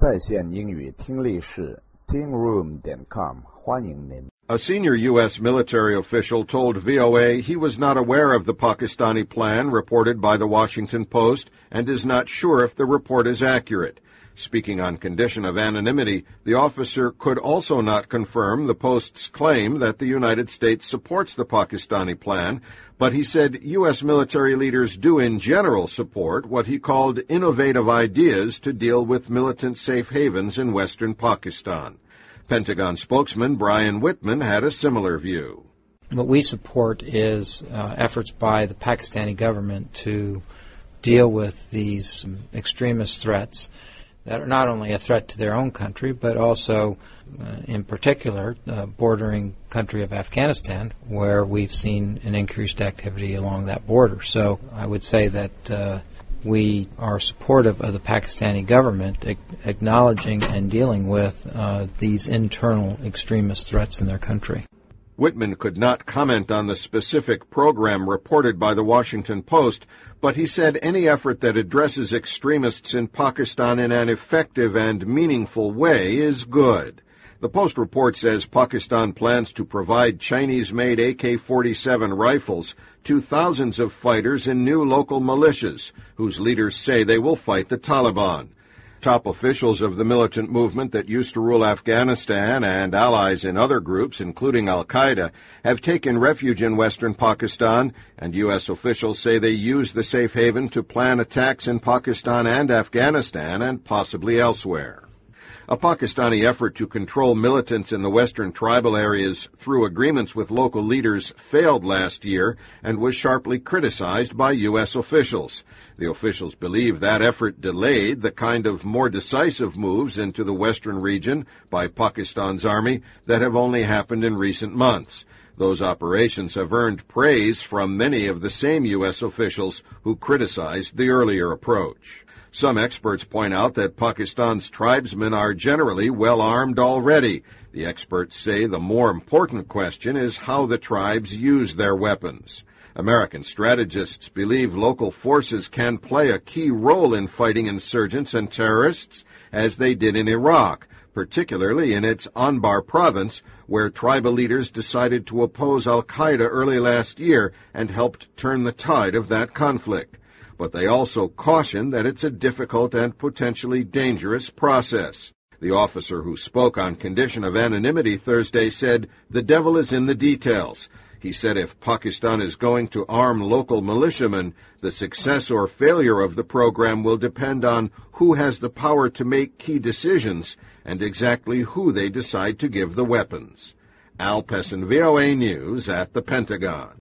在线英语听力室 tingroom.com 欢迎您。 A senior U.S. military official told VOA he was not aware of the Pakistani plan reported by the Washington Post and is not sure if the report is accurate. Speaking on condition of anonymity, the officer could also not confirm the Post's claim that the United States supports the Pakistani plan, but he said U.S. military leaders do in general support what he called innovative ideas to deal with militant safe havens in western Pakistan. Pentagon spokesman Brian Whitman had a similar view. What we support is efforts by the Pakistani government to deal with these extremist threats that are not only a threat to their own country, but also, in particular, bordering country of Afghanistan, where we've seen an increased activity along that border. So I would say that we are supportive of the Pakistani government acknowledging and dealing with these internal extremist threats in their country. Whitman could not comment on the specific program reported by the Washington Post, but he said any effort that addresses extremists in Pakistan in an effective and meaningful way is good. The Post report says Pakistan plans to provide Chinese-made AK-47 rifles to thousands of fighters in new local militias, whose leaders say they will fight the Taliban. Top officials of the militant movement that used to rule Afghanistan and allies in other groups, including al-Qaeda, have taken refuge in western Pakistan, and U.S. officials say they use the safe haven to plan attacks in Pakistan and Afghanistan and possibly elsewhere. A Pakistani effort to control militants in the western tribal areas through agreements with local leaders failed last year and was sharply criticized by U.S. officials. The officials believe that effort delayed the kind of more decisive moves into the western region by Pakistan's army that have only happened in recent months. Those operations have earned praise from many of the same U.S. officials who criticized the earlier approach. Some experts point out that Pakistan's tribesmen are generally well armed already. The experts say the more important question is how the tribes use their weapons. American strategists believe local forces can play a key role in fighting insurgents and terrorists, as they did in Iraq, particularly in its Anbar province, where tribal leaders decided to oppose al-Qaeda early last year and helped turn the tide of that conflict. But they also caution that it's a difficult and potentially dangerous process. The officer who spoke on condition of anonymity Thursday said, "The devil is in the details." He said if Pakistan is going to arm local militiamen, the success or failure of the program will depend on who has the power to make key decisions and exactly who they decide to give the weapons. Al Pessin, VOA News at the Pentagon.